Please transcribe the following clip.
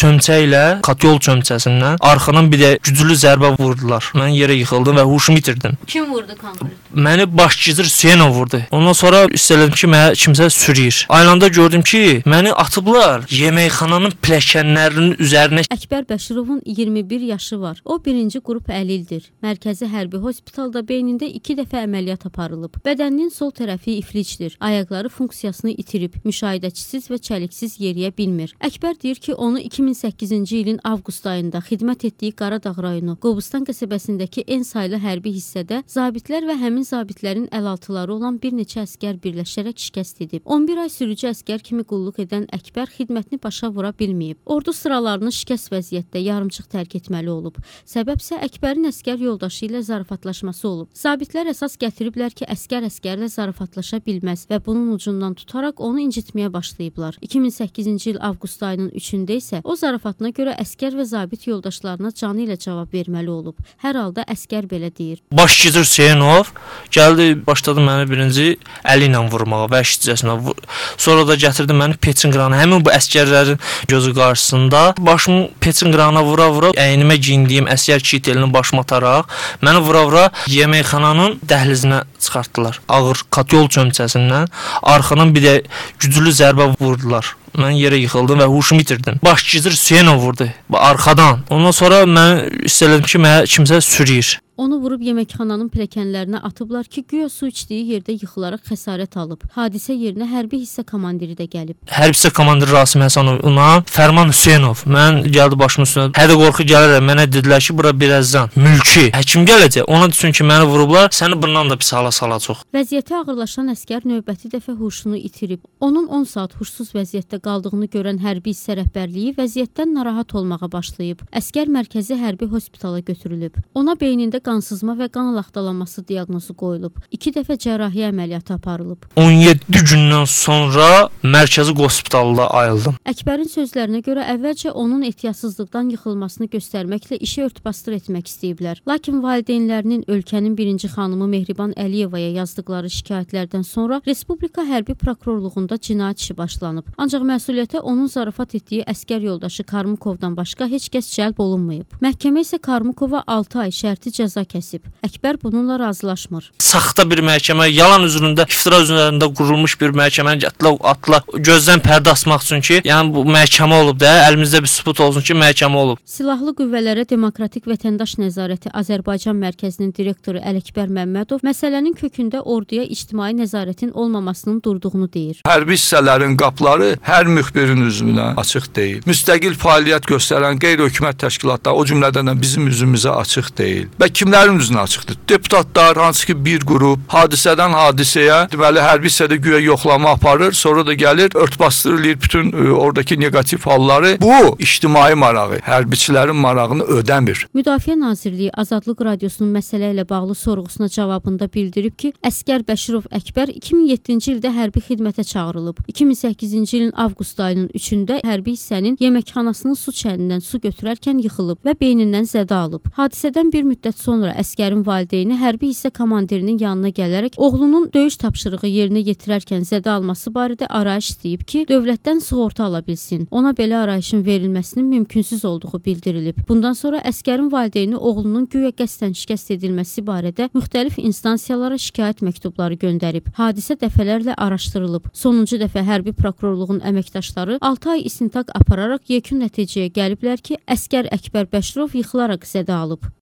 çömçə ilə, katyol çömçəsindən arxadan bir də güclü zərbə vurdular. Mən yerə yıxıldım və huşumu itirdim. Kim vurdu konkret? Məni başgizir Hüseynov vurdu. Ondan sonra hiss elədim ki, mənə kimsə sürüyür. Aynanda gördüm ki, məni atıblar yeməkxananın pilləkənlərinin üzərinə. Əkbər Bəşirovun 21 yaşı var. O 1-ci qrup əlildir. Mərkəzi hərbi hospitalda beynində 2 dəfə əməliyyat aparılıb. Bədəninin sol tərəfi iflicdir. Ayaqları funksiyasını itirib. Müşahidəçisiz və çəliksiz yeriyə bilmir. Əkbər deyir ki, onu 2008-ci ilin avqust ayında xidmət etdiyi Qaradağ rayonu Qobustan qəsəbəsindəki en saylı hərbi hissədə zabitlər və həmin zabitlərin əlaltıları olan bir neçə əskər birləşərək şikəst edib. 11 ay sürücü əskər kimi qulluq edən Əkbər xidmətini başa vura bilməyib. Ordu sıralarını şikəst vəziyyətdə yarımçıq tərk etməli olub. Səbəbsə Əkbərin əskər yoldaşı ilə zarafatlaşması olub. Zabitlər əsas gətiriblər ki, əskər əskərlə zarafatlaşa bilməz və bunun ucundan tutaraq onu incitməyə başlayıblar. 2008-ci il avqust ayının 3-də isə o zarafatına görə əskər və zabit yoldaşlarına canı ilə cavab verməli olub. Hər halda əskər belə deyir. Başgizir Hüseynov gəldi, başladı məni birinci əli ilə vurmağa və işticəsinə. Sonra da gətirdi məni peçin qırağına. Həmin bu əskərlərin gözü qarşısında başımı peçin qırağına vura-vura əynimə giyindiyim əskər kitelini başıma ataraq məni vura-vura yeməkxananın dəhlizinə çıxartdılar. Ağır katyol çömçəsindən arxadan bir də güclü zərbə vurdular. Mən yerə yıxıldım və huşumu itirdim. Başgizir Hüseynov vurdu arxadan. Ondan sonra mən hiss elədim ki, mənə kimsə sürüyür. Onu vurub yeməkxananın pilləkənlərinə atıblar ki, güya su içdiyi yerdə yıxılaraq xəsarət alıb. Hadisə yerinə hərbi hissə komandiri də gəlib. Hərbi hissə komandiri Rasim Həsənov, ona Fərman Hüseynov. Mən gəldi başımın üstünə. Hədə qorxu gəlirlər. Mənə dedilər ki, bura birazdan mülki həkim gələcək. Ona düşün ki, məni vurublar, səni bundan da pis hala salacaq. Vəziyyəti ağırlaşan əskər növbəti dəfə huşunu itirib. Onun 10 saat huşsuz vəziyyətdə qaldığını görən hərbi hissə rəhbərliyi vəziyyətdən narahat olmağa başlayıb. Əskər mərkəzi hərbi hospitala götürülüb. Ona beynində qansızma və qan laxtalanması diaqnozu qoyulub. 2 dəfə cərrahiyyə əməliyyatı aparılıb. 17 gündən sonra mərkəzi hospitalda ayıldım. Əkbərin sözlərinə görə əvvəlcə onun ehtiyatsızlıqdan yıxılmasını göstərməklə işi örtbasdır etmək istəyiblər. Lakin valideynlərinin ölkənin birinci xanımı Mehriban Əliyevaya yazdıqları şikayətlərdən sonra Respublika Hərbi Prokurorluğunda cinayət işi başlanıb. Ancaq məsuliyyətə onun zarafat etdiyi əskər yoldaşı Karmukovdan başqa heç kəs cəlb olunmayıb. Məhkəmə isə Karmukova 6 ay şərti cəza kəsib. Əkbər bununla razılaşmır. Saxta bir məhkəmə, yalan üzərində, iftira üzərində qurulmuş bir məhkəməni atla gözdən pərdə asmaq üçün ki, yəni bu məhkəmə olub da, əlimizdə bir sübut olsun ki, məhkəmə olub. Silahlı Qüvvələrə Demokratik Vətəndaş Nəzarəti Azərbaycan Mərkəzinin direktoru Ələkbər Məmmədov məsələnin kökündə orduya ictimai nəzarətin olmamasının durduğunu deyir. Hərbi hissələrin qapıları hər müxbirin üzünə açıq deyil. Müstəqil fəaliyyət göstərən qeyri-hökumət təşkilatları o cümlədən də bizim üzümüzə açıq deyil. Və kimlərin üzünə açıqdır? Deputatlar, hansı ki bir qrup hadisədən hadisəyə, deməli hərbi hissədə güya yoxlama aparır, sonra da gəlir örtbasdırılır bütün oradakı negativ halları. Bu ictimai marağı, hərbiçilərin marağını ödəmir. Müdafiə Nazirliyi Azadlıq Radiosunun məsələ ilə bağlı sorğusuna cavabında bildirib ki, əskər Bəşirov Əkbər 2007-ci ildə hərbi xidmətə çağırılıb. 2008-ci ilin avqust ayının 3-də hərbi hissənin yeməkxanasının su çənindən su götürərkən yıxılıb və beynindən zədə alıb. Hadisədən bir müddət sonra əskərin valideyni hərbi hissə komandirinin yanına gələrək oğlunun döyüş tapşırığı yerinə yetirərkən zədə alması barədə arayış istəyib ki, dövlətdən sığorta ala bilsin. Ona belə arayışın verilməsinin mümkünsüz olduğu bildirilib. Bundan sonra əskərin valideyni oğlunun güya qəsdən şikəst edilməsi barədə müxtəlif instansiyalara şikayət məktubları göndərib. Hadisə dəfələrlə araşdırılıb. Sonuncu dəfə hərbi prokurorluğun əməkdaşları 6 ay istintaq apararaq yekun nəticəyə gəliblər ki, əskər Əkbər Bəşirov yıxılaraq zədə alıb.